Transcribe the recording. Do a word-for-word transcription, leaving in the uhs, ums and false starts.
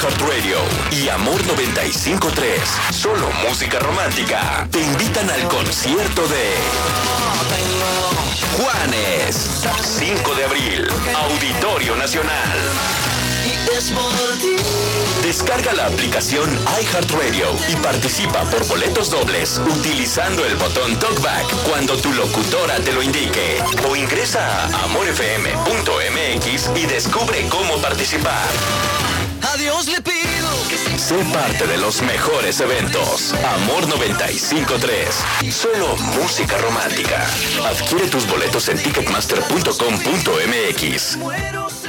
iHeartRadio y Amor noventa y cinco punto tres, solo música romántica, te invitan al concierto de Juanes, cinco de abril, Auditorio Nacional. Descarga la aplicación iHeartRadio y participa por boletos dobles utilizando el botón TalkBack cuando tu locutora te lo indique. O ingresa a amor f m punto m x y descubre cómo participar. A Dios le pido que sé parte de los mejores eventos. Amor noventa y cinco punto tres, solo música romántica. Adquiere tus boletos en ticketmaster punto com punto m x.